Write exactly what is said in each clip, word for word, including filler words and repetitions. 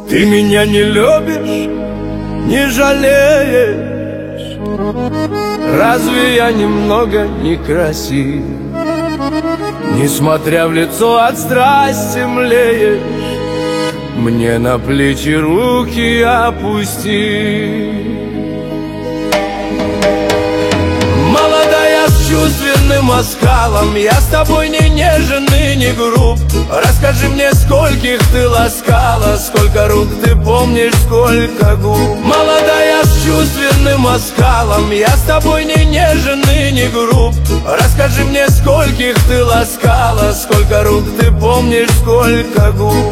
Ты меня не любишь, не жалеешь. Разве я немного некрасив? Несмотря в лицо от страсти млеешь, мне на плечи руки опусти. Молодая с чувственным оскалом, я с тобой не нежен и не груб. Расскажи мне, скольких ты ласкала, сколько рук ты помнишь, сколько губ. Молодая с чувственным оскалом, я с тобой не нежен и не груб. Расскажи мне, скольких ты ласкала, сколько рук ты помнишь, сколько губ.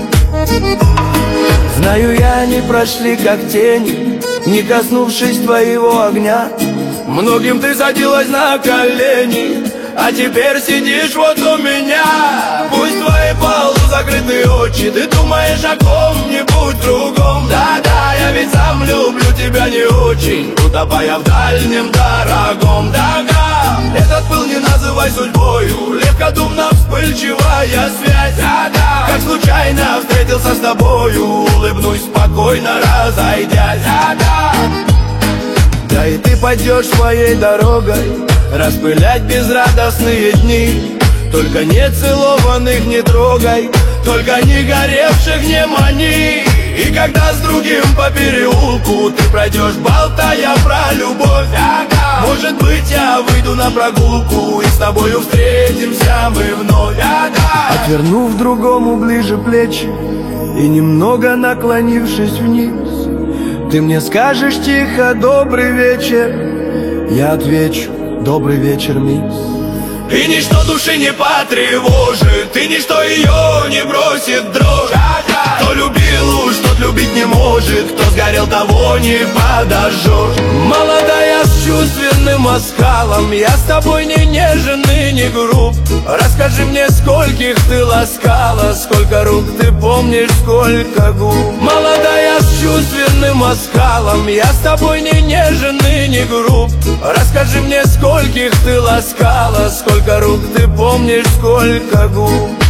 Знаю я, они прошли как тени, не коснувшись твоего огня. Многим ты садилась на колени, а теперь сидишь вот у меня. Пусть твои полузакрытые очи, ты думаешь о ком-нибудь другом. Да-да, я ведь сам люблю тебя не очень, утопая в дальнем дорогом. Да-да, этот пыл не называй судьбою, легкодумно вспыльчивая связь. Да-да, как случайно встретился с тобою, улыбнусь спокойно, разойдясь. Да-да, да и ты пойдешь своей дорогой, распылять безрадостные дни. Только не целованных не трогай, только не горевших не мани. И когда с другим по переулку ты пройдешь, болтая про любовь, ага, может быть, я выйду на прогулку, и с тобою встретимся мы вновь, ага. Отвернув другому ближе плечи и немного наклонившись вниз, ты мне скажешь тихо: добрый вечер. Я отвечу: добрый вечер, мисс. И ничто души не потревожит, и ничто ее не бросит дрожь. Кто любил уж, тот любить не может, кто сгорел, того не подожжешь. Молодая с чувственным оскалом, я с тобой не нежен и не груб. Расскажи мне, скольких ты ласкала, сколько рук ты помнишь, сколько губ. Молодая с чувственным оскалом, я с тобой не нежен и не груб. Расскажи мне, скольких ты ласкала, сколько рук ты помнишь, сколько губ.